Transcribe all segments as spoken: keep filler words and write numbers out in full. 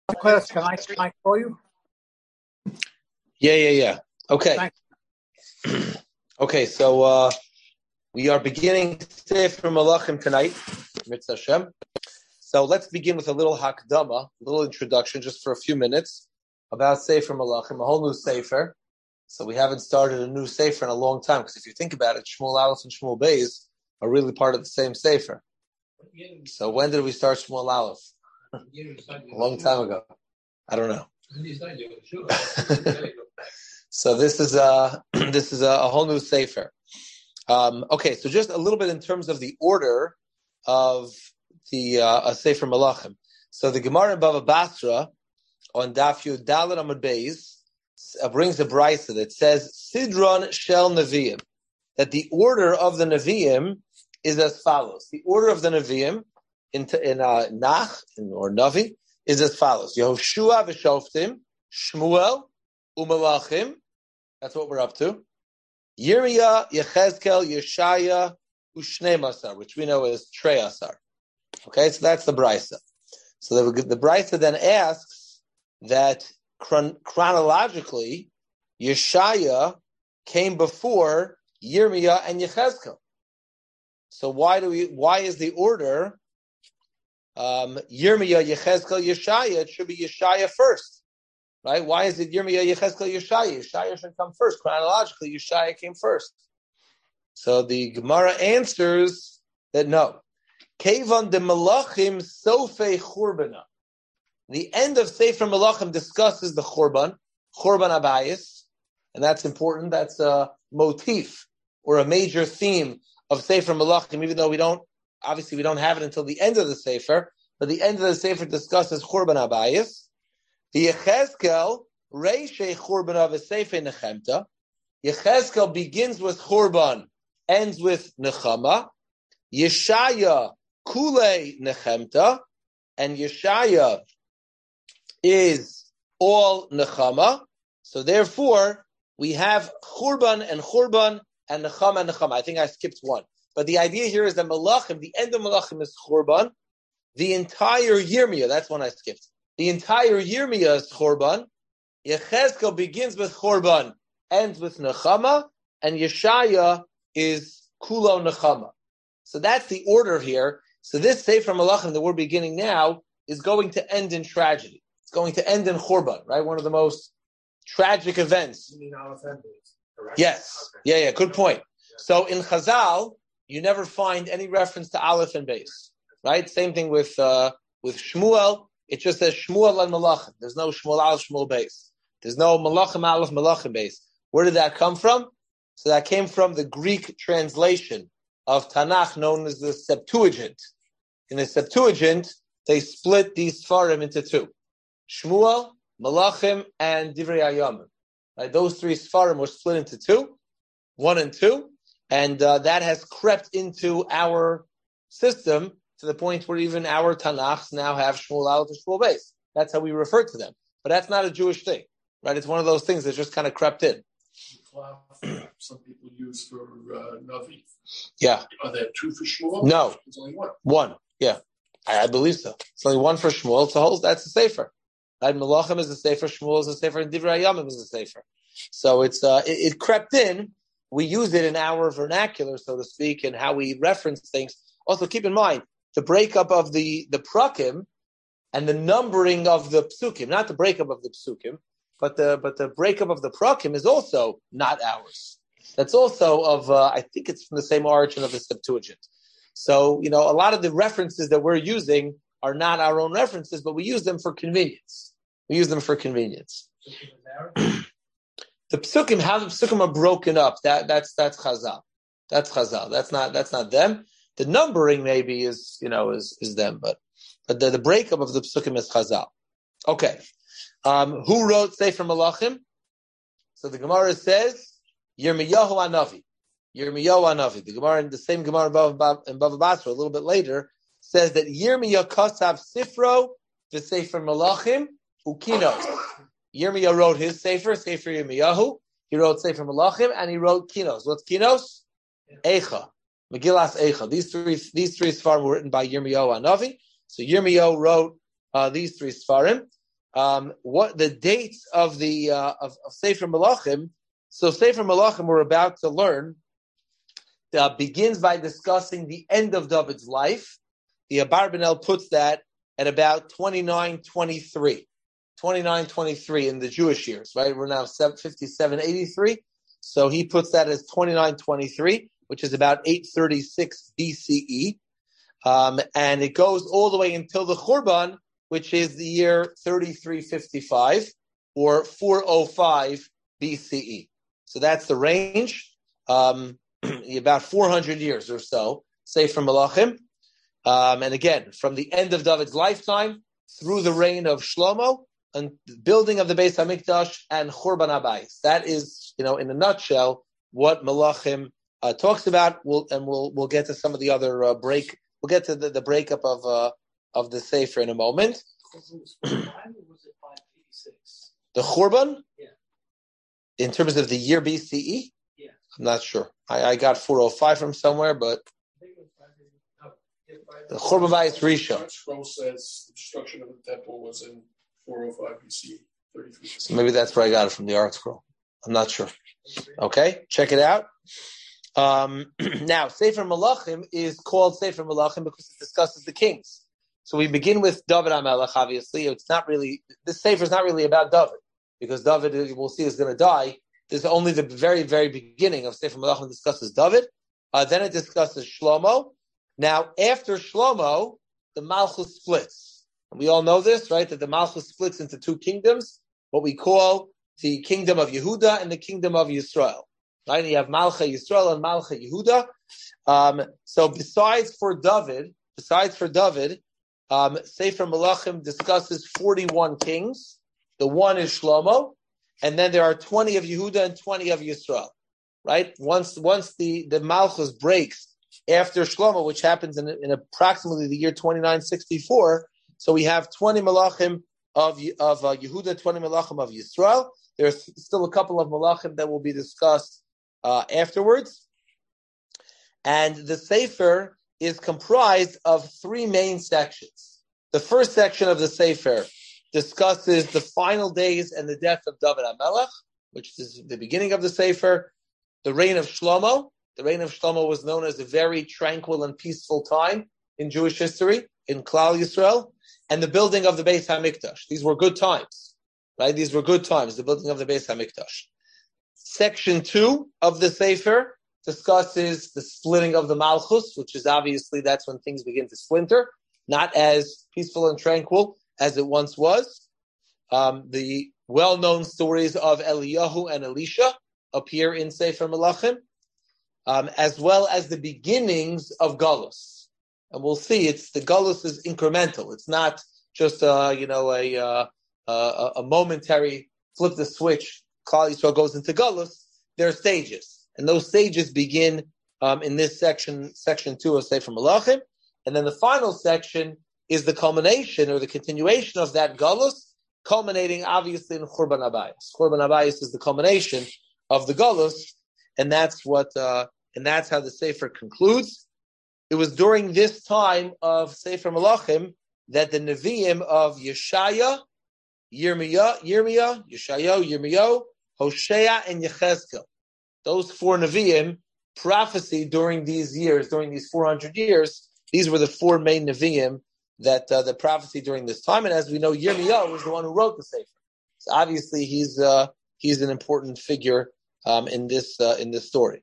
Class, can I, can I call you? Yeah, yeah, yeah. Okay. Okay, so uh, we are beginning Sefer Malachim tonight, Mitzvah Hashem. So let's begin with a little hakdama, a little introduction, just for a few minutes, about Sefer Malachim, a whole new Sefer. So we haven't started a new Sefer in a long time, because if you think about it, Shmuel Aleph and Shmuel Beis are really part of the same Sefer. So when did we start Shmuel Aleph? A long time ago. I don't know. So this is a this is a, a whole new sefer. Um, okay, so just a little bit in terms of the order of the uh, Sefer Malachim. So the Gemara in Bava Basra on Daf Yud Daled Amud Beis uh, brings a brisa that says Sidron Shel Neviim, that the order of the Neviim is as follows. The order of the Neviim in in uh, Nach in, or Navi is as follows: Yehoshua v'Shoftim, Shmuel u'Malachim. That's what we're up to. Yirmiyah, Yechezkel, Yeshaya, Ushnei Masar, which we know is Trei Asar. Okay, so that's the brisa. So the, the brisa then asks that chron- chronologically, Yeshaya came before Yirmiyah and Yechezkel. So why do we? Why is the order um, Yirmiyah, Yechezkel, Yeshaya? It should be Yeshaya first. Right? Why is it Yirmiyah, Yechezkel, Yeshaya? Yeshaya should come first. Chronologically, Yeshaya came first. So the Gemara answers that no. Kevan de Malachim Sofei Churbana. The end of Sefer Malachim discusses the Churban, Churban Abayis, and that's important. That's a motif or a major theme of Sefer Malachim, even though we don't, obviously we don't have it until the end of the Sefer, but the end of the Sefer discusses Churban Abayis. The Yechezkel, Reishei Churban of a Sefer Nechemta. Yechezkel begins with Churban, ends with Nechama. Yeshaya, Kulei Nechemta. And Yeshaya is all Nechama. So therefore, we have Churban and Churban and Nechama and Nechama. I think I skipped one. But the idea here is that Malachim, the end of Malachim is Churban. The entire Yirmiyah, that's one I skipped. The entire Yirmiyah is Churban. Yechezkel begins with Churban, ends with Nechama, and Yeshaya is Kulo Nechama. So that's the order here. So this Sefer Malachim that we're beginning now is going to end in tragedy. It's going to end in Churban, right? One of the most tragic events. You mean Aleph and Beis, correct? Yes. Okay. Yeah, yeah, good point. Yeah. So in Chazal, you never find any reference to Aleph and Beis, right? Same thing with uh, with Shmuel. It just says Shmuel and Malachim. There's no Shmuel Aleph, Shmuel Beis. There's no Malachim Aleph, Malachim Beis. Where did that come from? So that came from the Greek translation of Tanakh known as the Septuagint. In the Septuagint, they split these Sfarim into two. Shmuel, Malachim, and Divrei Hayamim. Right? Those three Sfarim were split into two, one and two, and uh, that has crept into our system to the point where even our Tanakhs now have Shmuel Aleph and Shmuel Beis. That's how we refer to them. But that's not a Jewish thing, right? It's one of those things that just kind of crept in. Some people use for uh, Navi. Yeah. Are there two for Shmuel? No. There's only one. One, yeah. I, I believe so. It's only one for Shmuel. It's a whole, that's a Sefer. Right? Malachim is a Sefer, Shmuel is a Sefer, and Divrei Hayamim is a Sefer. So it's uh, it, it crept in. We use it in our vernacular, so to speak, and how we reference things. Also, keep in mind, the breakup of the, the prakim and the numbering of the psukim, not the breakup of the psukim, but the but the breakup of the prakim is also not ours. That's also of, uh, I think it's from the same origin of the Septuagint. So, you know, a lot of the references that we're using are not our own references, but we use them for convenience. We use them for convenience. The psukim, how the psukim are broken up, that that's that's Chazal. That's Chazal. That's not that's not them. The numbering maybe is, you know, is, is them, but but the, the breakup of the psukim is Chazal. Okay. Um, who wrote Sefer Malachim? So the Gemara says, Yirmiyahu Hanavi. Yirmiyahu Hanavi. The Gemara, in the same Gemara in Bava Basra, a little bit later, says that Yirmiyah Kasav Sifro, the Sefer Malachim, Ukinos. Yirmiyah wrote his Sefer, Sefer Yirmiyahu. He wrote Sefer Malachim, and he wrote Kinos. What's Kinos? Eicha. Megillas Eicha. These three, these three Sfarim were written by Yirmiyahu Hanavi. So Yirmiyahu wrote uh, these three Sfarim. um, what the dates of the uh, of, of Sefer Melachim. So Sefer Melachim we're about to learn uh, begins by discussing the end of David's life. The Abarbanel puts that at about twenty-nine twenty-three. twenty-nine twenty-three in the Jewish years, right? We're now fifty-seven eighty-three. So he puts that as twenty-nine twenty-three, which is about eight thirty-six B C E. Um, and it goes all the way until the Churban, which is the year thirty-three fifty-five or four oh five B C E. So that's the range, um, about four hundred years or so, Sefer Melachim. Um, and again, from the end of David's lifetime through the reign of Shlomo, and building of the Beis Hamikdash and Churban Habayis. That is, you know, in a nutshell, what Melachim uh, talks about. We'll, and we'll we'll get to some of the other uh, break. We'll get to the, the breakup of uh, of the Sefer in a moment. The Churban, yeah. In terms of the year B C E, yeah. I'm not sure. I, I got four oh five from somewhere, but the Churban Habayis Rishon. The scroll says the destruction of the temple was in four oh five B C, thirty-three. So maybe that's where I got it from, the Art Scroll. I'm not sure. Okay, check it out. Um, now, Sefer Melachim is called Sefer Melachim because it discusses the kings. So we begin with David HaMelech, obviously. It's not really, this Sefer is not really about David, because David, we'll see, is going to die. This is only the very, very beginning of Sefer Melachim discusses David. Uh, then it discusses Shlomo. Now, after Shlomo, the Malchus splits. And we all know this, right? That the Malchus splits into two kingdoms, what we call the kingdom of Yehuda and the kingdom of Yisrael. Right? And you have Malcha Yisrael and Malcha Yehuda. Um, so besides for David, besides for David, um, Sefer Melachim discusses forty-one kings. The one is Shlomo, and then there are twenty of Yehuda and twenty of Yisrael. Right? Once once the, the Malchus breaks after Shlomo, which happens in, in approximately the year twenty-nine sixty-four, so we have twenty Malachim of of uh, Yehuda, twenty Malachim of Yisrael. There's still a couple of Malachim that will be discussed uh, afterwards. And the Sefer is comprised of three main sections. The first section of the Sefer discusses the final days and the death of David HaMelech, which is the beginning of the Sefer, the reign of Shlomo. The reign of Shlomo was known as a very tranquil and peaceful time in Jewish history, in Klal Yisrael, and the building of the Beis HaMikdash. These were good times, right? These were good times, the building of the Beis HaMikdash. Section two of the Sefer discusses the splitting of the Malchus, which is obviously, that's when things begin to splinter, not as peaceful and tranquil as it once was. Um, the well-known stories of Eliyahu and Elisha appear in Sefer Melachim, um, as well as the beginnings of Galus. And we'll see, it's the Galus is incremental. It's not just uh, you know a, uh, a a momentary flip the switch. Klal Yisrael goes into Galus. There are stages, and those stages begin um, in this section, section two of Sefer Melachim, and then the final section is the culmination or the continuation of that Galus, culminating obviously in Churban Habayis. Churban Habayis is the culmination of the Galus, and that's what uh, and that's how the Sefer concludes. It was during this time of Sefer Melachim that the Nevi'im of Yeshaya, Yirmiyah, Yirmiyah, Yeshayahu, Yirmiyahu, Hosea, and Yechezkel, those four Nevi'im prophesied during these years, during these four hundred years. These were the four main Nevi'im that uh, the prophecy during this time. And as we know, Yirmiyahu was the one who wrote the Sefer. So obviously, he's uh, he's an important figure um, in this uh, in this story.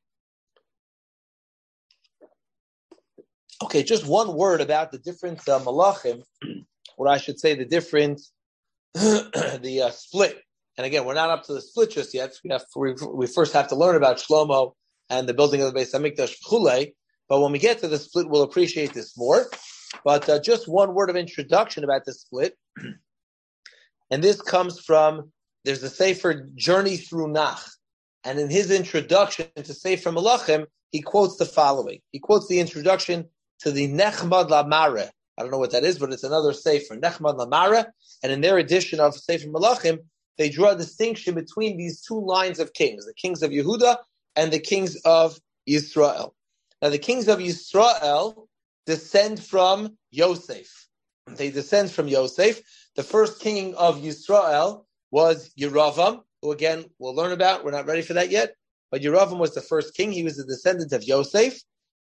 Okay, just one word about the different uh, malachim, or I should say the different, the uh, split. And again, we're not up to the split just yet. We have we, we first have to learn about Shlomo and the building of the Beis Hamikdash Chulei. But when we get to the split, we'll appreciate this more. But uh, just one word of introduction about the split. And this comes from, there's a Sefer Journey Through Nach. And in his introduction to Sefer Melachim, he quotes the following. He quotes the introduction to the Nechmad Lamare. I don't know what that is, but it's another Sefer, Nechmad Lamare. And in their edition of Sefer Melachim, they draw a distinction between these two lines of kings, the kings of Yehuda and the kings of Yisrael. Now, the kings of Yisrael descend from Yosef. they descend from Yosef. The first king of Yisrael was Yeravam, who again we'll learn about. We're not ready for that yet. But Yeravam was the first king. He was a descendant of Yosef.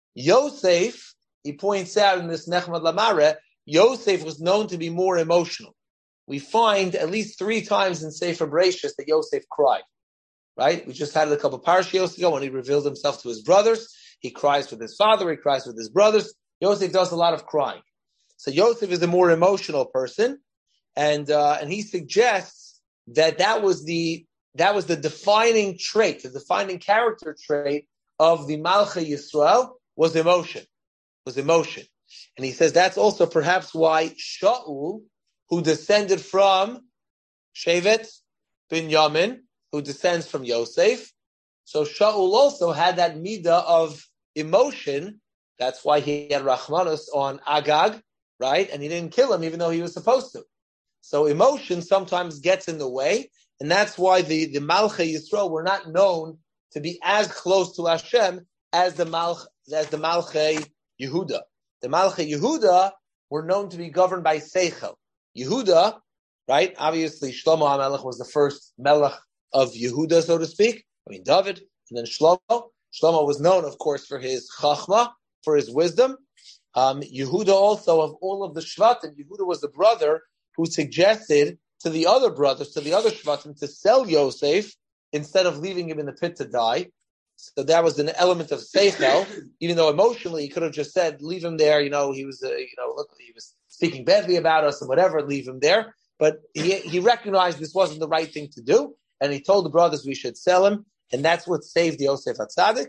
Yosef, he points out in this Nechmad Lamare, Yosef was known to be more emotional. We find at least three times in Sefer Bereshis that Yosef cried. Right? We just had it a couple of parashiyos ago when he revealed himself to his brothers. He cries with his father. He cries with his brothers. Yosef does a lot of crying. So Yosef is a more emotional person, and uh, and he suggests that that was the that was the defining trait, the defining character trait of the Malchei Yisrael was emotion, was emotion. And he says that's also perhaps why Shaul, who descended from Shevet Binyamin, who descends from Yosef, so Shaul also had that midah of emotion. That's why he had Rachmanus on Agag, right? And he didn't kill him even though he was supposed to. So emotion sometimes gets in the way, and that's why the, the Malchei Yisrael were not known to be as close to Hashem as the Malch, as the Malchei Yehuda. The Malchei Yehuda were known to be governed by Seichel. Yehuda, right? Obviously, Shlomo HaMelech was the first Melech of Yehuda, so to speak. I mean, David, and then Shlomo. Shlomo was known, of course, for his Chachma, for his wisdom. Um, Yehuda also, of all of the Shvatim, Yehuda was the brother who suggested to the other brothers, to the other Shvatim, to sell Yosef instead of leaving him in the pit to die. So that was an element of Seichel, even though emotionally he could have just said, leave him there, you know, he was, uh, you know, look, he was speaking badly about us and whatever, leave him there. But he, he recognized this wasn't the right thing to do, and he told the brothers we should sell him, and that's what saved Yosef HaTzadik.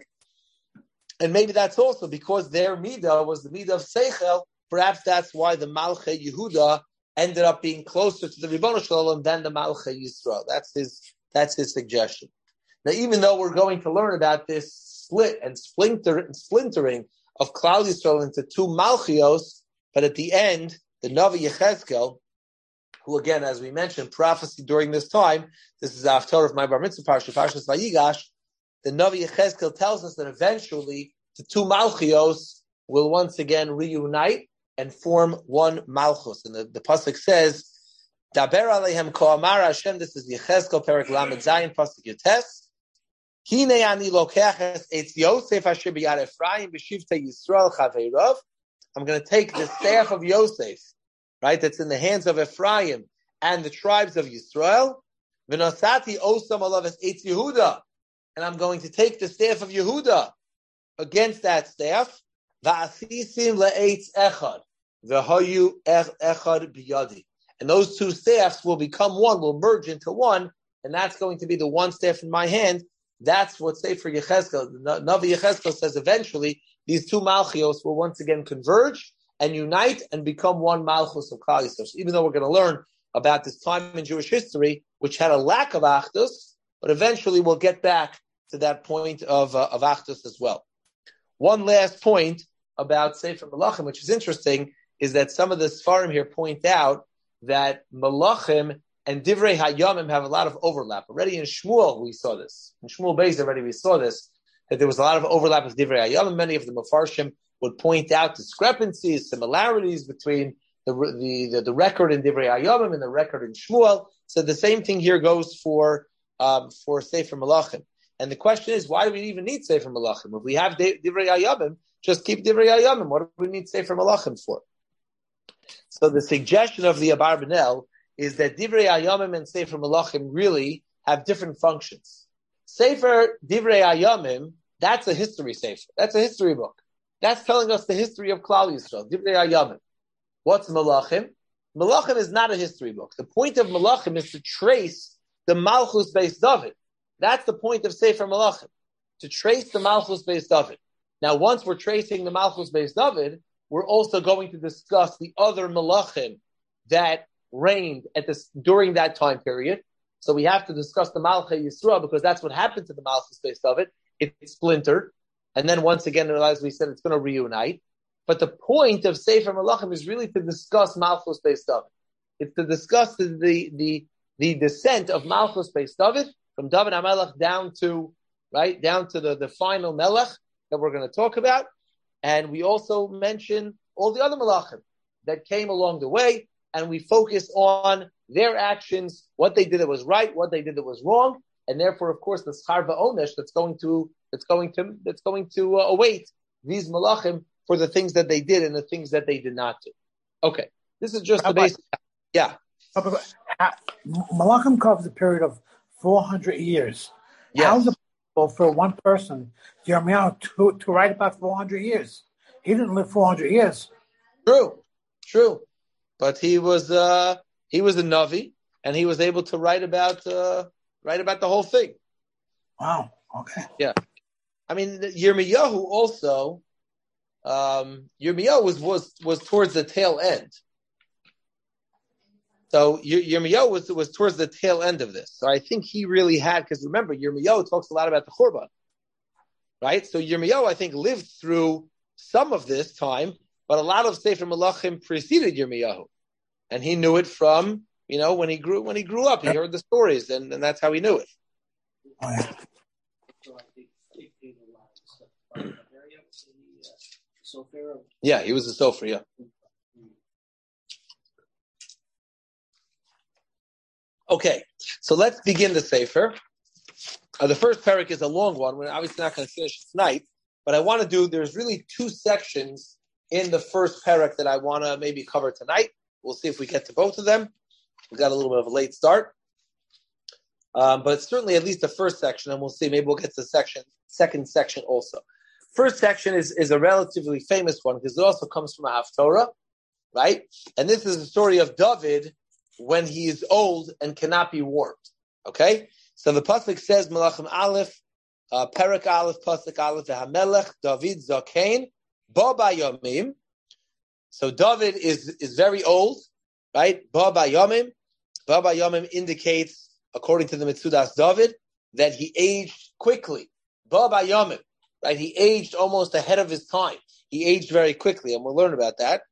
And maybe that's also because their midah was the midah of Seichel. Perhaps that's why the Malchei Yehuda ended up being closer to the Ribono Shel Olam than the Malchei Yisrael. That's his. That's his suggestion. Now, even though we're going to learn about this split and splinter, splintering of Klal Yisrael into two Malchios, but at the end, the Navi Yechezkel, who again, as we mentioned, prophecy during this time. This is after of my Bar Mitzvah Parsha, Parshas Vayigash. The Navi Yechezkel tells us that eventually the two Malchios will once again reunite and form one Malchus. And the, the pasuk says, "Daber aleihem ko'amar Hashem." This is Yechezkel Perek Lamed Zayin pasuk Yotes. Hine ani lokeches etz Yosef asher biyad Ephraim b'shivtei Yisrael chaveirav. I'm going to take the staff of Yosef, right? That's in the hands of Ephraim and the tribes of Yisrael. V'nosati osam alav es etz Yehuda. And I'm going to take the staff of Yehuda against that staff. Va'asisim le'etz echad. V'hayu echad biyadi. And those two staffs will become one, will merge into one, and that's going to be the one staff in my hand. That's what Sefer Yechezkel, Navi Yechezkel says eventually these two Malchios will once again converge and unite and become one Malchus of Klal Yisrael. So even though we're going to learn about this time in Jewish history, which had a lack of Achdus, but eventually we'll get back to that point of, uh, of Achdus as well. One last point about Sefer Malachim, which is interesting, is that some of the Sfarim here point out that Malachim and Divrei Hayamim have a lot of overlap. Already in Shmuel we saw this. In Shmuel Beis already we saw this, that there was a lot of overlap with Divrei Hayamim. Many of the Mefarshim would point out discrepancies, similarities between the the, the, the record in Divrei Hayamim and the record in Shmuel. So the same thing here goes for um, for Sefer Malachim. And the question is, why do we even need Sefer Malachim? If we have Divrei Hayamim, just keep Divrei Hayamim. What do we need Sefer Malachim for? So the suggestion of the Abarbanel is that Divrei Hayamim and Sefer Malachim really have different functions. Sefer Divrei Hayamim, that's a history sefer. That's a history book. That's telling us the history of Klal Yisrael. Divrei Hayamim. What's Malachim? Malachim is not a history book. The point of Malachim is to trace the Malchus Beis David. That's the point of Sefer Malachim, to trace the Malchus Beis David. Now, once we're tracing the Malchus Beis David, we're also going to discuss the other Malachim that reigned at this during that time period. So we have to discuss the Malchei Yisrael because that's what happened to the Malchus Beis David. It splintered, and then once again, as we said, it's going to reunite. But the point of Sefer Malachim is really to discuss Malchus Beis David. It's to discuss the the the, the descent of Malchus Beis David from David HaMelech down to right down to the, the final Melech that we're going to talk about. And we also mention all the other Malachim. that came along the way, and we focus on their actions, what they did that was right, what they did that was wrong, and therefore, of course, the schar va'onesh that's going to that's going to that's going to uh, await these malachim for the things that they did and the things that they did not do. Okay, this is just Rabbi, the basic. Yeah, malachim covers a period of four hundred years. Yes. How is it possible for one person, Yirmiyahu, to, to write about four hundred years? He didn't live four hundred years. True, true, but he was uh, he was a Navi, and he was able to write about uh, write about the whole thing. Wow. Okay. Yeah, I mean Yirmiyahu also. Um, Yirmiyahu was, was was towards the tail end. So Yirmiyahu was was towards the tail end of this. So I think he really had, because remember, Yirmiyahu talks a lot about the Churban, right? So Yirmiyahu, I think, lived through some of this time, but a lot of Sefer Malachim preceded Yirmiyahu, and he knew it from, you know, when he grew when he grew up. He heard the stories, and, and that's how he knew it. Oh, yeah. Yeah, he was a sofer, yeah. Okay, so let's begin the sefer. Uh, the first parak is a long one. We're obviously not going to finish it tonight, but I want to do, there's really two sections in the first parak that I want to maybe cover tonight. We'll see if we get to both of them. We got a little bit of a late start. Um, but it's certainly at least the first section, and we'll see. Maybe we'll get to the section, second section also. First section is, is a relatively famous one because it also comes from a Haftorah, right? And this is the story of David when he is old and cannot be warmed. Okay? So the pasuk says, Malachim Aleph, uh, Perak Aleph, pasuk Aleph, Hamelech David Zakein, Ba Bayomim. So David is, is very old, right? Ba Bayomim. Ba Bayomim indicates, according to the Mitzudas David, that he aged quickly. Ba Bayomim. Right, he aged almost ahead of his time. He aged very quickly, and we'll learn about that.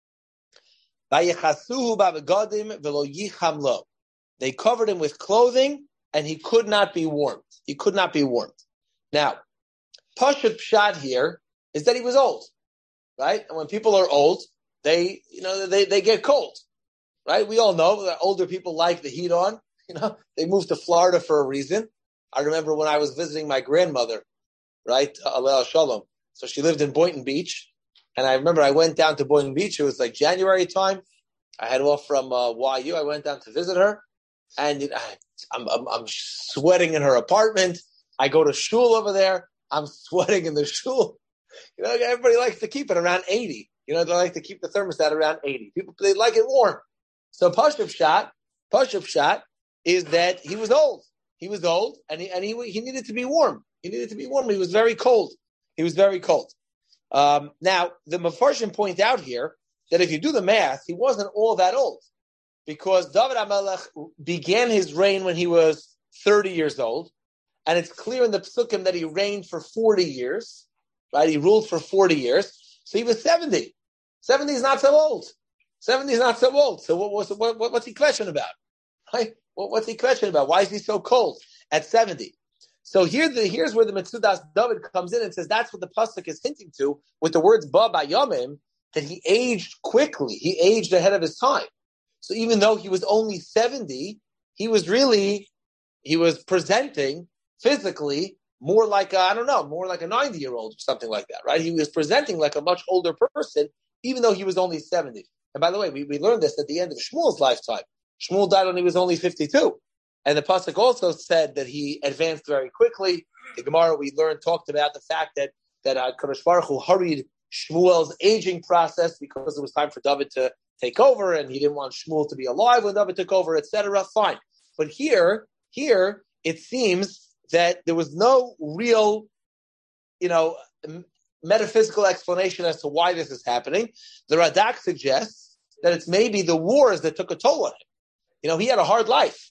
They covered him with clothing, and he could not be warmed. He could not be warmed. Now, Pashat Pshat here is that he was old, right? And when people are old, they, you know, they, they get cold, right? We all know that older people like the heat on. You know, they moved to Florida for a reason. I remember when I was visiting my grandmother, right, Aleh Shalom. So she lived in Boynton Beach, and I remember I went down to Boynton Beach. It was like January time. I had off from uh, Y U. I went down to visit her, and you know, I'm, I'm I'm sweating in her apartment. I go to shul over there. I'm sweating in the shul. You know, everybody likes to keep it around eighty. You know, they like to keep the thermostat around eighty. People, they like it warm. So Pashup Shot, Pashup Shot is that he was old. He was old, and he and he he needed to be warm. He needed to be warm. He was very cold. He was very cold. Um, now, the Mefarshim point out here that if you do the math, he wasn't all that old, because David HaMelech began his reign when he was thirty years old, and it's clear in the Psukim that he reigned for forty years, right? He ruled for forty years, so he was seventy. seventy is not so old. seventy is not so old. So what, what's, what, what's he questioning about? Right? What, what's he questioning about? Why is he so cold at seventy? So here the, here's where the Mitzudas David comes in and says that's what the pasuk is hinting to with the words Ba Bayomim, that he aged quickly. He aged ahead of his time. So even though he was only seventy, he was really, he was presenting physically more like a, I don't know, more like a ninety-year-old or something like that, right? He was presenting like a much older person, even though he was only seventy. And by the way, we, we learned this at the end of Shmuel's lifetime. Shmuel died when he was only fifty-two. And the pasuk also said that he advanced very quickly. The Gemara we learned talked about the fact that that uh, Kadosh Baruch Hu hurried Shmuel's aging process because it was time for David to take over, and he didn't want Shmuel to be alive when David took over, et cetera. Fine, but here, here it seems that there was no real, you know, m- metaphysical explanation as to why this is happening. The Radak suggests that it's maybe the wars that took a toll on him. You know, he had a hard life.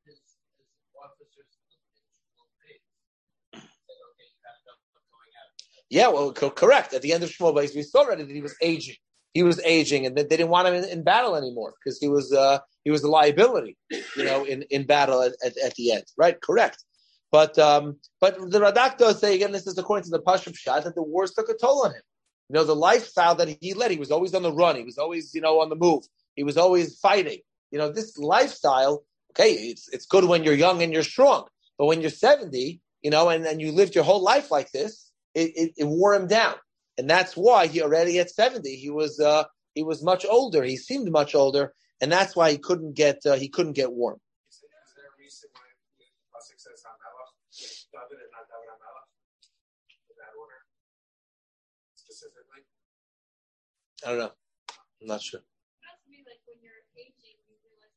Yeah, well, co- correct. At the end of Shmuel, we saw already that he was aging. He was aging, and that they didn't want him in, in battle anymore because he was uh, he was a liability, you know, in, in battle at, at, at the end. Right? Correct. But um, but the Radak does say again, this is according to the Pashup Shad, that the wars took a toll on him. You know, the lifestyle that he led, he was always on the run. He was always, you know, on the move. He was always fighting. You know, this lifestyle, okay, it's it's good when you're young and you're strong. But when you're seventy, you know, and, and you lived your whole life like this, it, it, it wore him down. And that's why he already at seventy, he was uh, he was much older. He seemed much older, and that's why he couldn't get uh, he couldn't get warm. Is there a reason why Pasuk says Hamelach, David and not David Hamelach? In that order, specifically? I don't know. I'm not sure. It has to be like when you're aging, you realize.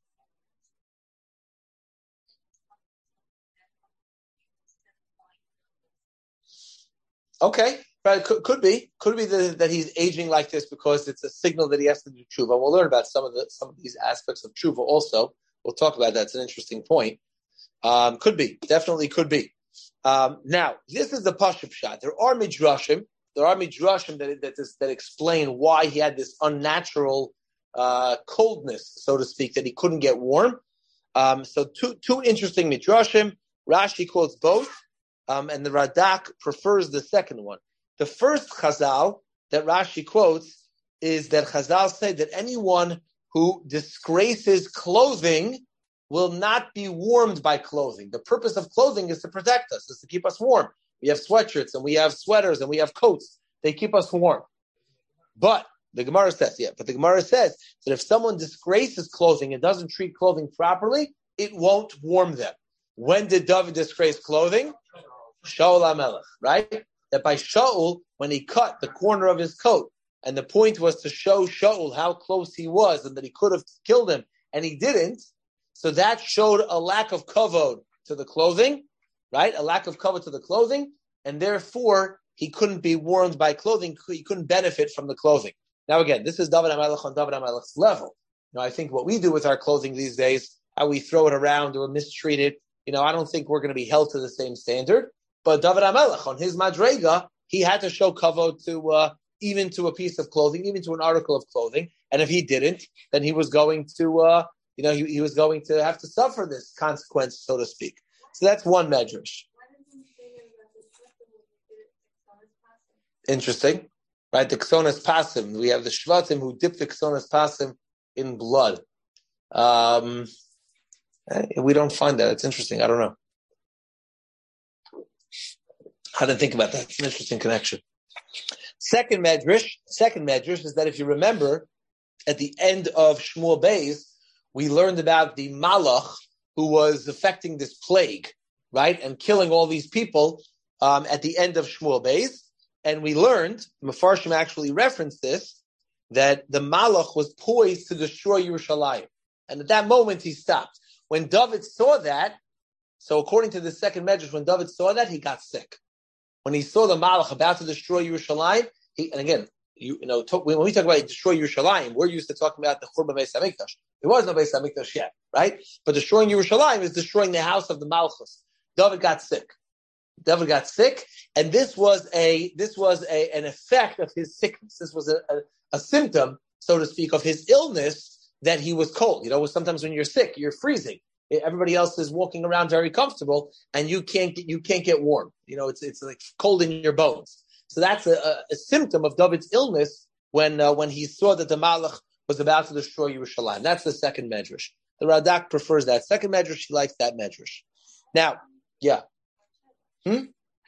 Okay, right. Could, could be, could be the, that he's aging like this because it's a signal that he has to do tshuva. We'll learn about some of the some of these aspects of tshuva also. We'll talk about that. It's an interesting point. Um, could be, definitely could be. Um, now, this is the Pashup shot. There are midrashim. There are midrashim that that, is, that explain why he had this unnatural uh, coldness, so to speak, that he couldn't get warm. Um, so two two interesting midrashim. Rashi quotes both. Um, and the Radak prefers the second one. The first Chazal that Rashi quotes is that Chazal say that anyone who disgraces clothing will not be warmed by clothing. The purpose of clothing is to protect us, is to keep us warm. We have sweatshirts and we have sweaters and we have coats. They keep us warm. But the Gemara says, yeah, but the Gemara says that if someone disgraces clothing and doesn't treat clothing properly, it won't warm them. When did David disgrace clothing? Shaul HaMelech, right? That by Shaul, when he cut the corner of his coat, and the point was to show Shaul how close he was and that he could have killed him, and he didn't, so that showed a lack of kavod to the clothing, right? A lack of kavod to the clothing, and therefore he couldn't be warmed by clothing, he couldn't benefit from the clothing. Now again, this is David HaMelech on David HaMelech's level. Now I think what we do with our clothing these days, how we throw it around or mistreat it, you know, I don't think we're going to be held to the same standard. But David HaMelech, on his madrega, he had to show kavod to uh, even to a piece of clothing, even to an article of clothing. And if he didn't, then he was going to, uh, you know, he, he was going to have to suffer this consequence, so to speak. So that's one medrash. Interesting, right? The Ksonas Pasim. We have the Shvatim who dip the Ksonas Pasim in blood. Um, we don't find that. It's interesting. I don't know. I didn't think about that. It's an interesting connection. Second medrash, second medrash is that if you remember, at the end of Shmuel Beis, we learned about the Malach who was affecting this plague, right, and killing all these people um, at the end of Shmuel Beis. And we learned, Mefarshim actually referenced this, that the Malach was poised to destroy Yerushalayim. And at that moment, he stopped. When David saw that, so according to the second medrash, when David saw that, he got sick. When he saw the Malach about to destroy Yerushalayim, he, and again, you, you know, talk, when we talk about destroy Yerushalayim, we're used to talking about the Churban Beis Hamikdash. There was no Beis Hamikdash yet, right? But destroying Yerushalayim is destroying the house of the Malchus. David got sick. David got sick, and this was a this was a, an effect of his sickness. This was a, a, a symptom, so to speak, of his illness, that he was cold. You know, sometimes when you're sick, you're freezing. Everybody else is walking around very comfortable, and you can't get, you can't get warm. You know, it's it's like cold in your bones. So that's a, a, a symptom of David's illness when uh, when he saw that the Malach was about to destroy Yerushalayim. That's the second medrash. The Radak prefers that second medrash. He likes that medrash. Now, yeah, hmm?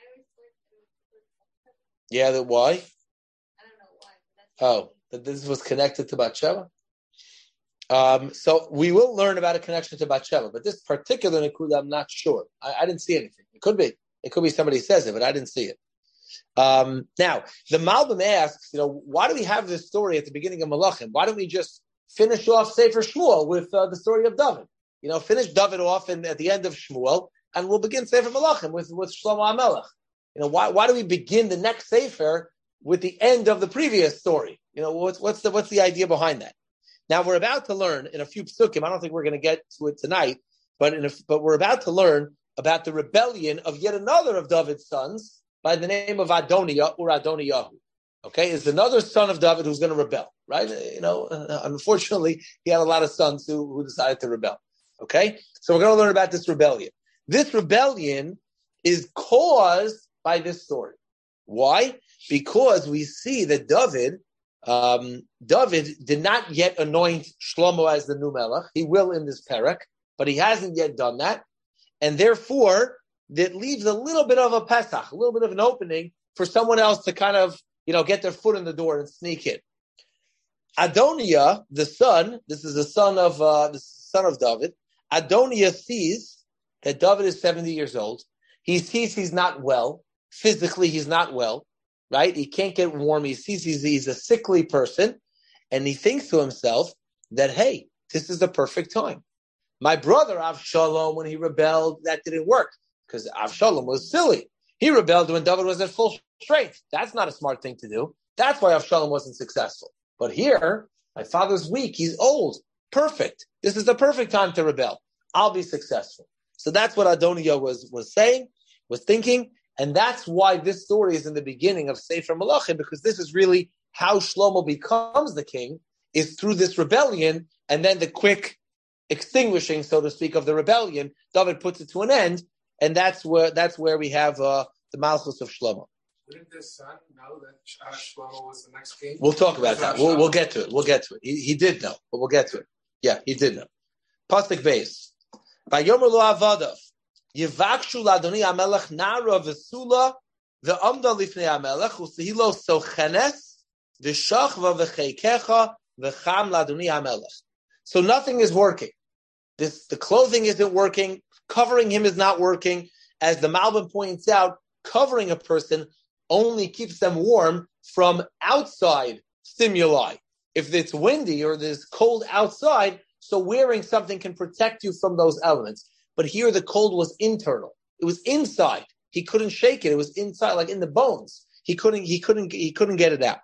yeah. The why? I don't know why. Oh, that this was connected to Bathsheba. Um, so we will learn about a connection to Bathsheba, but this particular Nakuda, I'm not sure. I, I didn't see anything. It could be. It could be somebody says it, but I didn't see it. Um, now, the Malbim asks, you know, why do we have this story at the beginning of Malachim? Why don't we just finish off Sefer Shmuel with uh, the story of David? You know, finish David off in, at the end of Shmuel, and we'll begin Sefer Malachim with, with Shlomo HaMelech. You know, why why do we begin the next Sefer with the end of the previous story? You know, what's what's the what's the idea behind that? Now we're about to learn in a few psukim. I don't think we're going to get to it tonight, but in a, but we're about to learn about the rebellion of yet another of David's sons by the name of Adoniah or Adoniyahu. Okay, is another son of David who's going to rebel, right? You know, uh, unfortunately, he had a lot of sons who, who decided to rebel. Okay, so we're going to learn about this rebellion. This rebellion is caused by this story. Why? Because we see that David, um, David did not yet anoint Shlomo as the new Melech. He will in this parak, but he hasn't yet done that. And therefore, that leaves a little bit of a Pesach, a little bit of an opening for someone else to kind of, you know, get their foot in the door and sneak in. Adoniah, the son, this is the son of uh, the son of David. Adoniah sees that David is seventy years old. He sees he's not well. Physically, he's not well, right? He can't get warm. He sees he's, he's a sickly person. And he thinks to himself that, hey, this is the perfect time. My brother Avshalom, when he rebelled, that didn't work because Avshalom was silly. He rebelled when David was at full strength. That's not a smart thing to do. That's why Avshalom wasn't successful. But here, my father's weak. He's old. Perfect. This is the perfect time to rebel. I'll be successful. So that's what Adoniah was, was saying, was thinking. And that's why this story is in the beginning of Sefer Malachim, because this is really how Shlomo becomes the king, is through this rebellion, and then the quick extinguishing, so to speak, of the rebellion. David puts it to an end, and that's where that's where we have uh, the Malchus of Shlomo. Didn't this son know that Shlomo was the next king? We'll talk about that. We'll, we'll get to it. We'll get to it. He, he did know, but we'll get to it. Yeah, he did know. Pasuk Beis. Vayomer lo avadav yivakshu ladoni hamelech nara v'sula ve'amda lifnei hamelech u'sehilo sochenes v'shachva v'cheikecha v'cham ladoni hamelech. So nothing is working. This the clothing isn't working. Covering him is not working. As the Malbim points out, covering a person only keeps them warm from outside stimuli. If it's windy or there's cold outside, so wearing something can protect you from those elements. But here the cold was internal. It was inside. He couldn't shake it. It was inside, like in the bones. He couldn't, he couldn't, he couldn't get it out.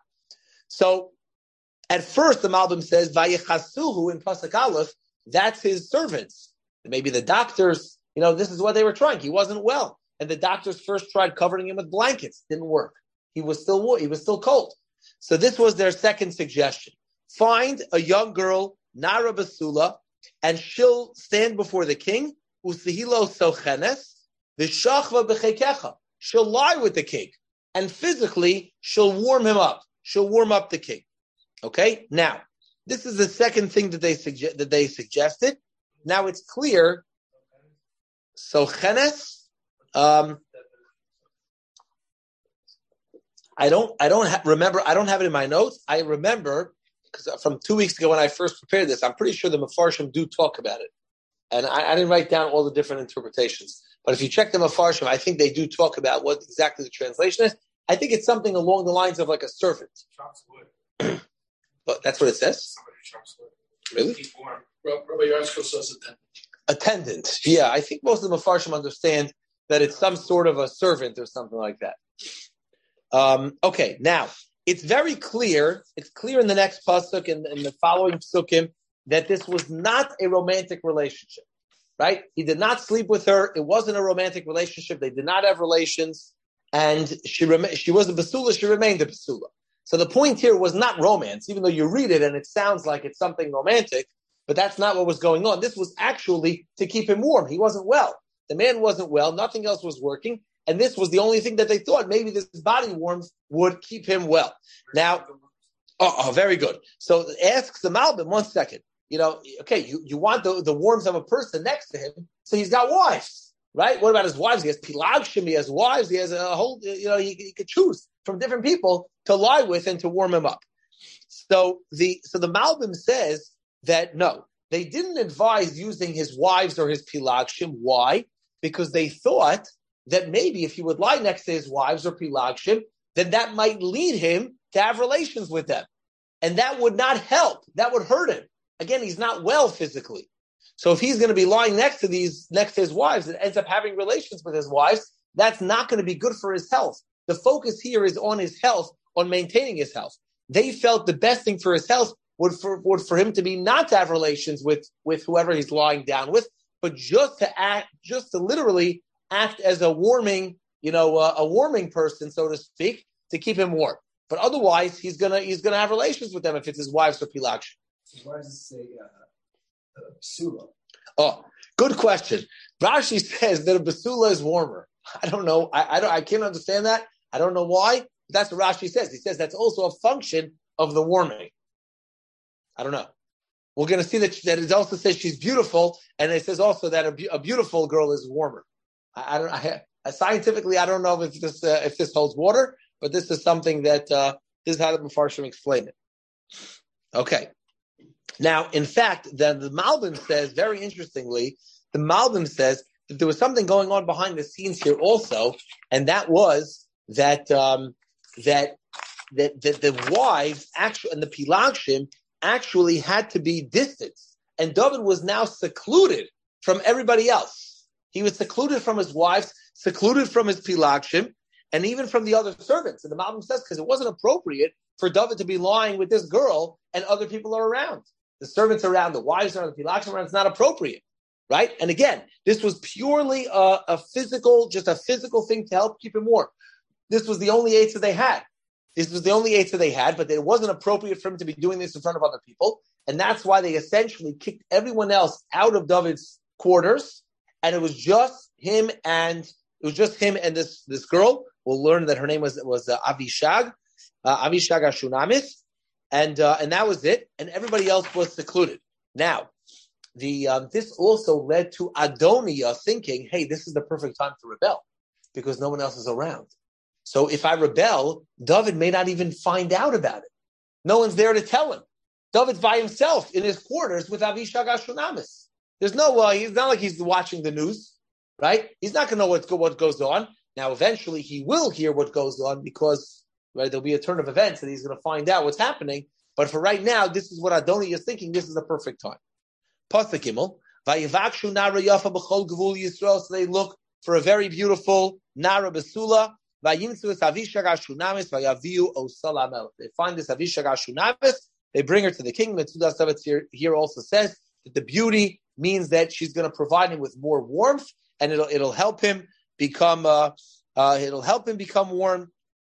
So at first the Malbim says, Vayichasuhu in Pasuk Aleph, that's his servants. Maybe the doctors, you know, this is what they were trying. He wasn't well. And the doctors first tried covering him with blankets. Didn't work. He was still, he was still cold. So this was their second suggestion. Find a young girl, Nara Basula, and she'll stand before the king, Usihilo Sochenes, V'shachva B'chekecha. She'll lie with the king, and physically, she'll warm him up. She'll warm up the king. Okay? Now, this is the second thing that they suggest that they suggested. Now it's clear. Sochenes, um, I don't, I don't ha- remember, I don't have it in my notes. I remember, because from two weeks ago when I first prepared this, I'm pretty sure the Mefarshim do talk about it. And I, I didn't write down all the different interpretations. But if you check the Mefarshim, I think they do talk about what exactly the translation is. I think it's something along the lines of like a servant. Chops wood. But that's what it says? Somebody chops wood. Really? Keep warm. Rabbi Yarsko says attendant. Attendant. Yeah, I think most of the Mefarshim understand that it's some sort of a servant or something like that. Um, okay, now, it's very clear, it's clear in the next pasuk and in, in the following psukim that this was not a romantic relationship, right? He did not sleep with her. It wasn't a romantic relationship. They did not have relations. And she rem- she was a basula, she remained a basula. So the point here was not romance, even though you read it and it sounds like it's something romantic, but that's not what was going on. This was actually to keep him warm. He wasn't well. The man wasn't well. Nothing else was working. And this was the only thing that they thought. Maybe this body warmth would keep him well. Now, oh, oh very good. So asks the Malbim, one second. You know, okay, you, you want the, the warmth of a person next to him, so he's got wives, right? What about his wives? He has pilagshim, he has wives, he has a whole, you know, he, he could choose from different people to lie with and to warm him up. So the so the Malbim says that no, they didn't advise using his wives or his pilagshim. Why? Because they thought that maybe if he would lie next to his wives or pilagshim, then that might lead him to have relations with them. And that would not help. That would hurt him. Again, he's not well physically. So if he's going to be lying next to these, next to his wives and ends up having relations with his wives, that's not going to be good for his health. The focus here is on his health, on maintaining his health. They felt the best thing for his health would for, would for him to be not to have relations with, with whoever he's lying down with, but just to act, just to literally act as a warming, you know, uh, a warming person, so to speak, to keep him warm. But otherwise, he's gonna he's gonna have relations with them if it's his wives or pilagshim. So why does it say uh, uh, basula? Oh, good question. Rashi says that a basula is warmer. I don't know. I I, don't, I can't understand that. I don't know why. That's what Rashi says. He says that's also a function of the warming. I don't know. We're going to see that, that it also says she's beautiful, and it says also that a, a beautiful girl is warmer. I, I don't. I, scientifically, I don't know if this uh, if this holds water, but this is something that uh, this is how the Mefarshim explain it. Okay. Now, in fact, then the Malbim says, very interestingly, the Malbim says that there was something going on behind the scenes here also, and that was that um, that that that the wives actually and the Pilagshim actually had to be distanced, and David was now secluded from everybody else. He was secluded from his wives, secluded from his Pilagshim, and even from the other servants. And the Malbim says because it wasn't appropriate for David to be lying with this girl, and other people are around. The servants are around, the wives are around, the Pilagshim are around. It's not appropriate, right? And again, this was purely a, a physical, just a physical thing to help keep him warm. This was the only eitzah they had. This was the only eitzah they had, but it wasn't appropriate for him to be doing this in front of other people. And that's why they essentially kicked everyone else out of David's quarters. And it was just him and it was just him and this, this girl. We'll learn that her name was, was uh, Avishag, uh, Avishag Ashunamis. And, uh, and that was it. And everybody else was secluded. Now, the, um, this also led to Adoniah thinking, hey, this is the perfect time to rebel because no one else is around. So if I rebel, David may not even find out about it. No one's there to tell him. David's by himself in his quarters with Avishag Ashunamis. There's no, uh, he's not like he's watching the news, right? He's not going to know what's, what goes on. Now, eventually he will hear what goes on because, right, there'll be a turn of events and he's going to find out what's happening. But for right now, this is what Adoniah is thinking. This is the perfect time. Pasuk Gimel, Vayivakshu Nara Yafa B'chol Gevul Yisrael. So they look for a very beautiful Nara Besula. They find this Avishag Ashunamis. They bring her to the king. Metzudas Tevetz here, here also says that the beauty means that she's going to provide him with more warmth, and it'll it'll help him become uh, uh, it'll help him become warm.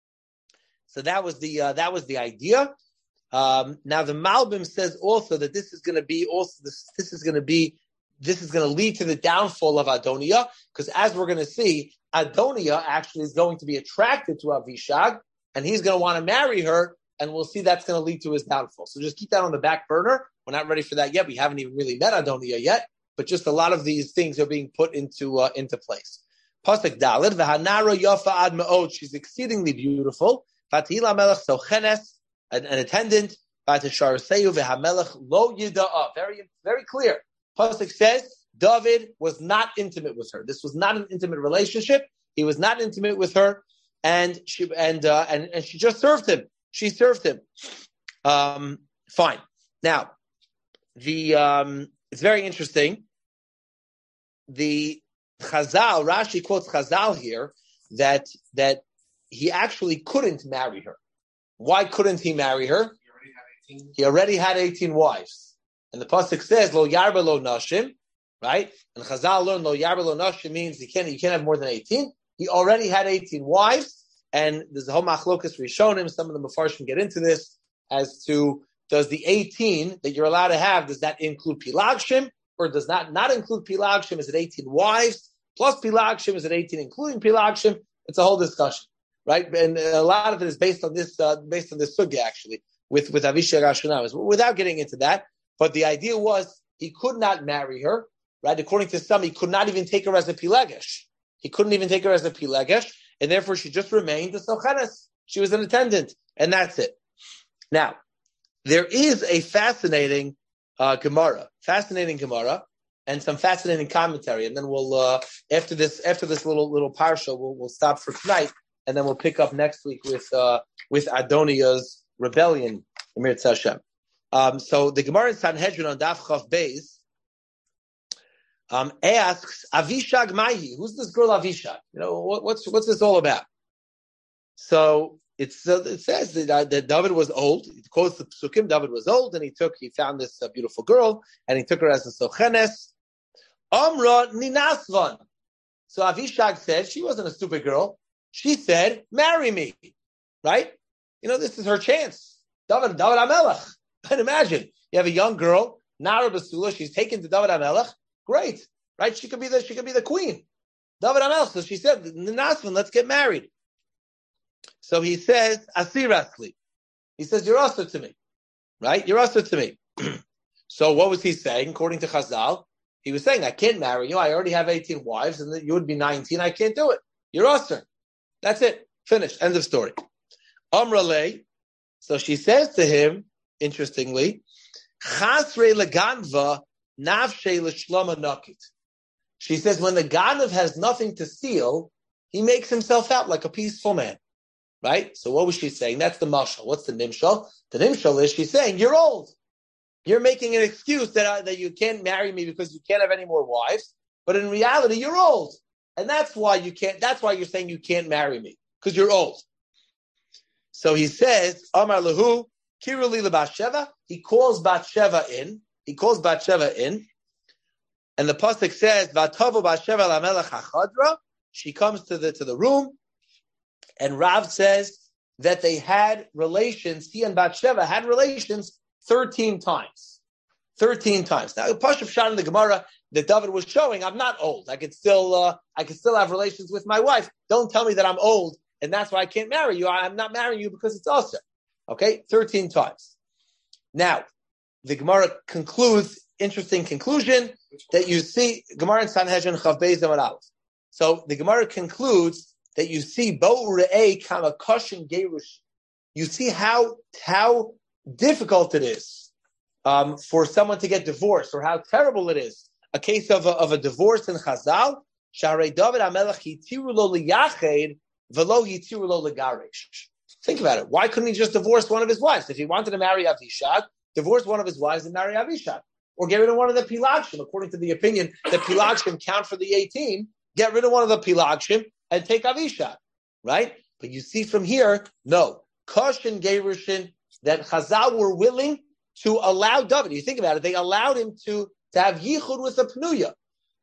So that was the uh, that was the idea. Um, now the Malbim says also that this is going to be also this, this is going to be this is going to lead to the downfall of Adoniah, because as we're going to see, Adoniah actually is going to be attracted to Avishag, and he's going to want to marry her, and we'll see that's going to lead to his downfall. So just keep that on the back burner. We're not ready for that yet. We haven't even really met Adoniah yet, but just a lot of these things are being put into uh, into place. Pasuk Daled, v'hanara yafa ad me'od. She's exceedingly beautiful. Vatihila melech sochenes, an, an attendant. Vatisharaseyu v'hamelech lo yida'a. Very, very clear. Pasuk says David was not intimate with her. This was not an intimate relationship. He was not intimate with her, and she and uh, and and she just served him. She served him. Um, fine. Now, the um, it's very interesting. The Chazal, Rashi quotes Chazal here that that he actually couldn't marry her. Why couldn't he marry her? He already had eighteen. He already had eighteen wives. And the pasuk says, "Lo yarba lo nashim," right? And Chazal learned "Lo yarba lo nashim" means you can't you can't have more than eighteen. He already had eighteen wives, and there's a whole machlokas rishonim. Some of the Mefarshim get into this as to does the eighteen that you're allowed to have, does that include Pilagshim, or does not not include Pilagshim? Is it eighteen wives plus Pilagshim? Is it eighteen including Pilagshim? It's a whole discussion, right? And a lot of it is based on this uh, based on this sugya actually with with Avishag Ashunamis. Without getting into that. But the idea was he could not marry her, right? According to some, he could not even take her as a pilegesh. He couldn't even take her as a pilegesh, and therefore she just remained a sochenes. She was an attendant, and that's it. Now, there is a fascinating uh, Gemara, fascinating Gemara, and some fascinating commentary, and then we'll uh, after this after this little little parsha, we'll we'll stop for tonight, and then we'll pick up next week with uh, with Adoniah's rebellion, Emir Tzashem. Um, so the Gemara in Sanhedrin on Daf Chav Beis um, asks Avishag Maihi, who's this girl Avishag? You know, what, what's what's this all about? So it's uh, it says that, uh, that David was old. It quotes the Psukim. David was old, and he took he found this uh, beautiful girl, and he took her as a sochenes. Amra ninasvan. So Avishag said she wasn't a stupid girl. She said, "Marry me," right? You know, this is her chance. David, David HaMelech. And imagine you have a young girl, Nara Basula. She's taken to David HaMelech. Great, right? She could be the she could be the queen, David HaMelech. So she said, "Nasman, let's get married." So he says, Asirasli. He says, you're also to me. Right? You're also to me. So what was he saying? According to Chazal, he was saying, I can't marry you. I already have eighteen wives, and you would be nineteen. I can't do it. You're also. That's it. Finished. End of story. Amrale. So she says to him, interestingly, Chasre leganva nafshe l'shlama nakit. She says, when the Ganav has nothing to steal, he makes himself out like a peaceful man. Right? So what was she saying? That's the mashal. What's the nimshal? The nimshal is she's saying, you're old. You're making an excuse that I, that you can't marry me because you can't have any more wives. But in reality, you're old. And that's why you can't, that's why you're saying you can't marry me. Because you're old. So he says, Amar Lahu, Kiruli Batsheva. He calls Batsheva in. He calls Batsheva in. And the pasuk says, Vatavu Batsheva lamelech hachadra. She comes to the to the room. And Rav says that they had relations, he and Batsheva had relations thirteen times. thirteen times. Now, Pashup shot in the Gemara that David was showing, I'm not old. I could still uh, I could still have relations with my wife. Don't tell me that I'm old, and that's why I can't marry you. I'm not marrying you because it's also. Okay? thirteen times. Now, the Gemara concludes, interesting conclusion, that you see, Gemara in Sanhedrin Chav Beis Amud Aleph. So the Gemara concludes that you see Bo Re'ei Kama Koshin Gerush. You see how how difficult it is um, for someone to get divorced, or how terrible it is. A case of a, of a divorce in Chazal. Sharei David HaMelech Yitiru lo liyached velo yitiru lo legaresh. Think about it. Why couldn't he just divorce one of his wives? If he wanted to marry Avishag, divorce one of his wives and marry Avishag. Or get rid of one of the Pilagshim, according to the opinion that Pilagshim count for the eighteen. Get rid of one of the Pilagshim and take Avishag, right? But you see from here, no. Kosh and Gerushin, that Chazal were willing to allow David. You think about it, they allowed him to, to have Yichud with a Pnuya,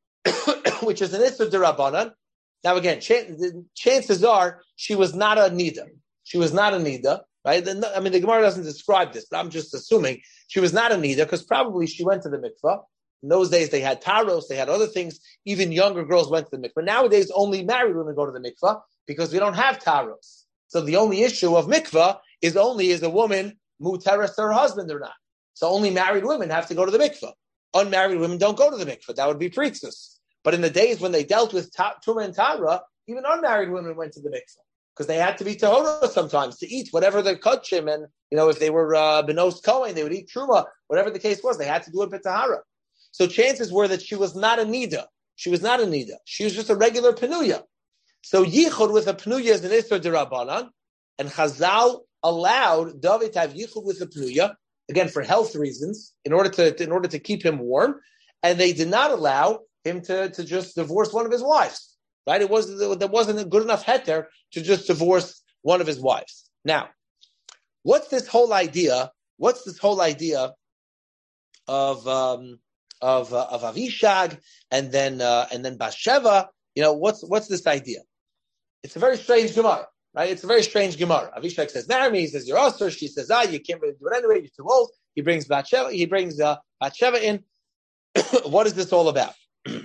which is an Issur D'Rabbanan. Now again, chances are she was not a Nida. She was not a Nida, right? I mean, the Gemara doesn't describe this, but I'm just assuming she was not a Nida because probably she went to the mikvah. In those days, they had taros, they had other things. Even younger girls went to the mikvah. Nowadays, only married women go to the mikvah because we don't have taros. So the only issue of mikvah is only is a woman muteres to her husband or not. So only married women have to go to the mikvah. Unmarried women don't go to the mikvah. That would be priestess. But in the days when they dealt with ta- Tumah and Tara, even unmarried women went to the mikvah because they had to be tahora sometimes to eat whatever the kachim, and you know if they were uh, benos kohen, they would eat truma. Whatever the case was, they had to do it b'tahara. So chances were that she was not a nida. She was not a nida. She was just a regular penuya. So yichud with a penuya is an Issur D'Rabbanan, and Chazal allowed David to have yichud with a penuya, again for health reasons, in order to in order to keep him warm, and they did not allow him to, to just divorce one of his wives. Right? It was there wasn't a good enough heter to just divorce one of his wives. Now, what's this whole idea? What's this whole idea of um, of uh, of Avishag and then uh, and then Batsheva? You know, what's what's this idea? It's a very strange Gemara, right? It's a very strange Gemara. Avishag says, "Marry me." He says, "You're usher." She says, "Ah, you can't really do it anyway. You're too old." He brings Batsheva. He brings uh, Batsheva in. What is this all about?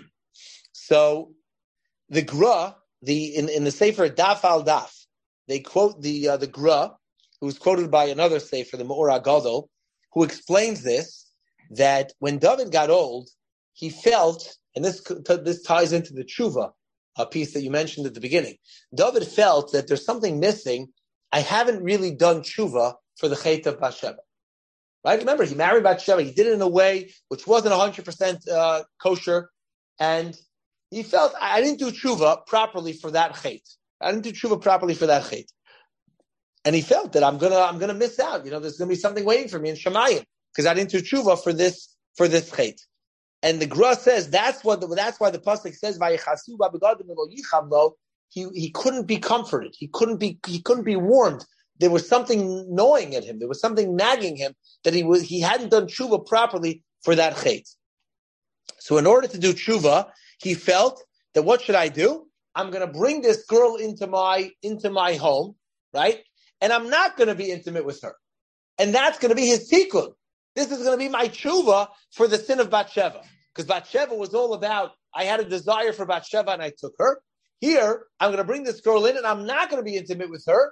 So the Gra, the in, in the Sefer Daf al Daf, they quote the uh, the Gra, who's quoted by another Sefer, the Me'or HaGadol, who explains this, that when David got old, he felt, and this this ties into the tshuva, a piece that you mentioned at the beginning. David felt that there's something missing. I haven't really done tshuva for the Chet of Batsheva. Right? Remember, he married Batsheva. He did it in a way which wasn't one hundred percent uh, kosher, and he felt, I didn't do tshuva properly for that Chet. I didn't do tshuva properly for that Chet. And he felt that I'm gonna I'm gonna miss out. You know, there's gonna be something waiting for me in Shemayim because I didn't do tshuva for this for this Chet. And the Gra says that's what the, that's why the pasuk says Vayichasu ba'begadim lo yicham lo. He he couldn't be comforted. He couldn't be he couldn't be warmed. There was something gnawing at him. There was something nagging him that he was he hadn't done tshuva properly for that Chet. So in order to do tshuva, he felt that what should I do? I'm going to bring this girl into my into my home, right? And I'm not going to be intimate with her. And that's going to be his tikkun. This is going to be my tshuva for the sin of Batsheva. Because Batsheva was all about, I had a desire for Batsheva and I took her. Here, I'm going to bring this girl in and I'm not going to be intimate with her.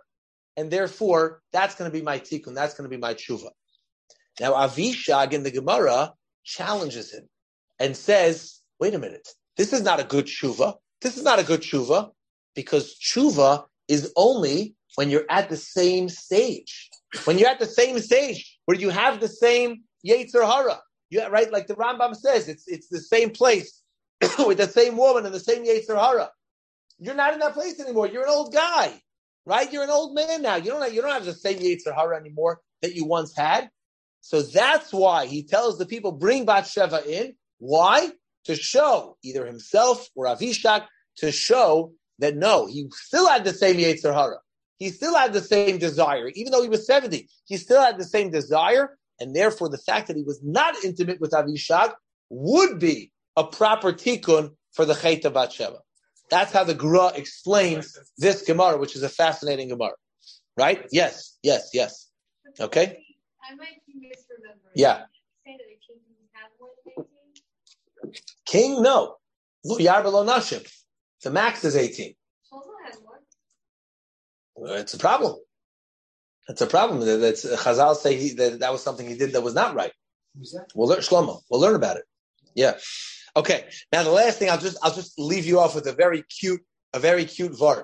and therefore that's going to be my tikkun, that's going to be my tshuva. Now Avishag in the Gemara challenges him and says, wait a minute, this is not a good tshuva. This is not a good tshuva, because tshuva is only when you're at the same stage. When you're at the same stage, where you have the same Yetzer Hara. You, right? Like the Rambam says, it's it's the same place with the same woman and the same Yetzer Hara. You're not in that place anymore. You're an old guy, right? You're an old man now. You don't have, you don't have the same Yetzer Hara anymore that you once had. So that's why he tells the people, bring Bathsheba in. Why? To show either himself or Avishag, to show that no, he still had the same Yetzer Hara. He still had the same desire. Even though he was seventy, he still had the same desire. And therefore, the fact that he was not intimate with Avishag would be a proper tikkun for the Chet of Bathsheba. That's how the Gra explains this Gemara, which is a fascinating Gemara. Right? Yes, yes, yes. Okay? I might be misremembering. Yeah. Say that a king can have more than eighteen? King, no. Lo yar below nashim. The max is eighteen. Shlomo had more. Well, it's a problem. It's a problem. That's Chazal say he, that that was something he did that was not right. Who's that? We'll learn Shlomo. We'll learn about it. Yeah. Okay. Now the last thing, I'll just I'll just leave you off with a very cute a very cute vart.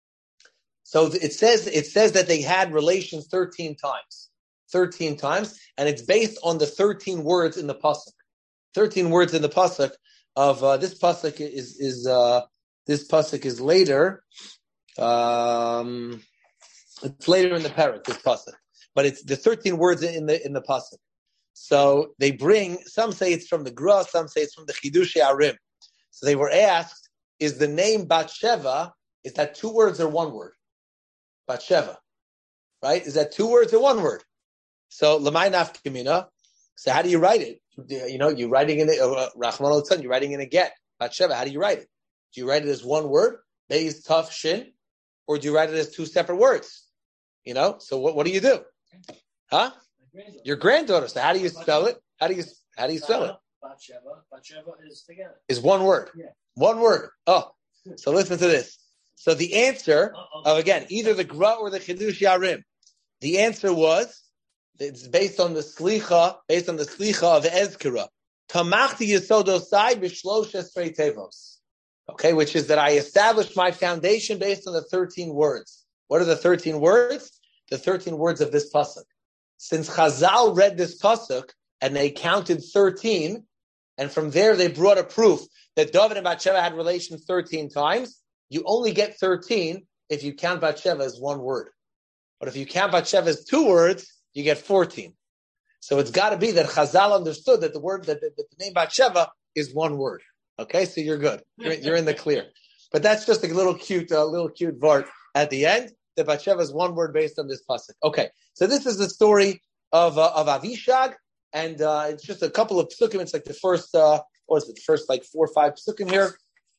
So it says it says that they had relations thirteen times, thirteen times, and it's based on the thirteen words in the pasuk. Thirteen words in the pasuk of uh, this pasuk is is uh, this pasuk is later. Um, it's later in the parak, this pasuk, but it's the thirteen words in the in the pasuk. So they bring, some say it's from the Gra, some say it's from the Chidushei Arim. So they were asked, is the name Bathsheba, is that two words or one word? Bathsheba, right? Is that two words or one word? So Lamai Nafkamina. So how do you write it? You know, you're writing in it, uh, Rahman al-Tzan, you're writing in a get. Bathsheba, how do you write it? Do you write it as one word, Beis Taf Shin, or do you write it as two separate words? You know, so what, what do you do? Huh? Your granddaughter. So how do you spell it? How do you how do you spell it? Bathsheba. Bathsheba is together. Is one word. Yeah. One word. Oh, so listen to this. So the answer of, again, either the Gra or the Chidushei Arim, the answer was, it's based on the Slicha, based on the Slicha of Ezkira. Tamachti Yesodosai b'shlosh esrei tevos. Okay, which is that I established my foundation based on the thirteen words. What are the thirteen words? The thirteen words of this pasuk. Since Chazal read this pasuk and they counted thirteen, and from there they brought a proof that David and Bathsheba had relations thirteen times, you only get thirteen if you count Bathsheba as one word. But if you count Bathsheba as two words, you get fourteen. So it's got to be that Chazal understood that the word that the, that the name Bathsheba is one word. Okay, so you're good. You're, you're in the clear. But that's just a little cute, uh, little cute vart at the end. The Bathsheba is one word based on this pasuk. Okay, so this is the story of uh, of Avishag, and uh, it's just a couple of psukim. It's like the first, uh, what is it? The first like four or five psukim here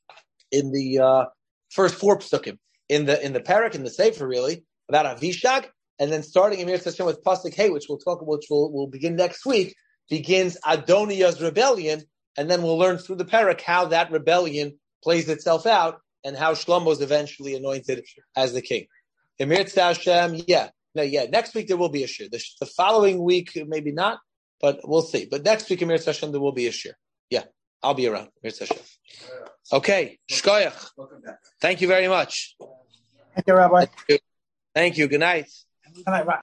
in the uh, first four psukim in the in the parak in the sefer really about Avishag, and then starting in Mir Hashem with pasuk Hey, which we'll talk, which we'll we'll begin next week, begins Adoniah's rebellion, and then we'll learn through the parak how that rebellion plays itself out and how Shlomo is eventually anointed as the king. Emir Hashem, yeah, no, yeah. Next week there will be a shir. The, the following week maybe not, but we'll see. But next week Emir Hashem there will be a shir. Yeah, I'll be around. Emir Hashem. Okay, shkoyach. Thank you very much. Thank you, Rabbi. Thank you. Thank you. Good night. Good night, Rabbi.